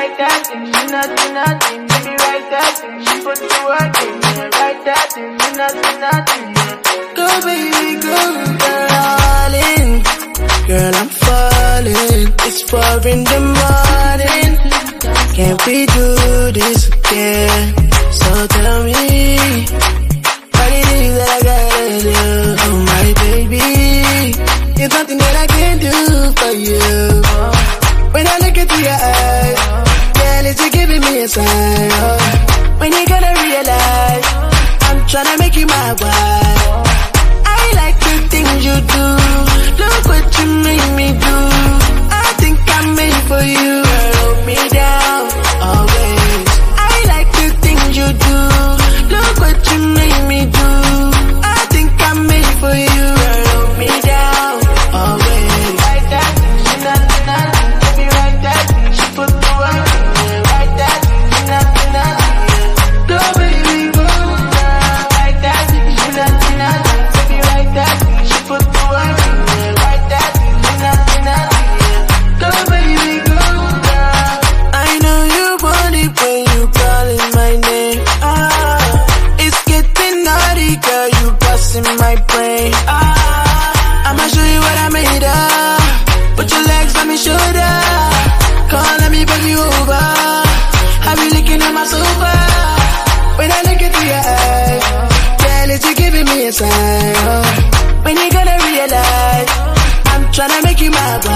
right that thing, nothing. Give me right that thing, she put to work. Give me right that thing, nothing. Go baby, go, darling. Girl, I'm falling. It's 4 in the morning. Can't we do this again? So tell me what it is that I gotta do. Oh my baby, there's nothing that I can do for you. When I look into your eyes, girl, it's you giving me a sign. Oh, when you gonna realize I'm tryna make you my wife. I like the things you do. Look what you made me do. I think I'm made for you. Girl, hold me down always. I like the things you do. Look what you made me do. I think I'm made for you. Girl, hold me down always. Right that thing, nothing. Give me right that thing, she put to work. Right that thing, nothing. Go baby, go. Right that thing, nothing. Give me right that thing, she put to work. Right that thing, nothing. Go baby, go. I know you want it when you calling my name. It's getting naughty, girl, you busting my brain. I'ma show you what I made of. Put your legs on my shoulder. Come on, let me bring you over. I be looking at my sofa. When I look into your eyes, girl, it's you giving me a sign. Oh, when you gonna realize I'm tryna make you my wife.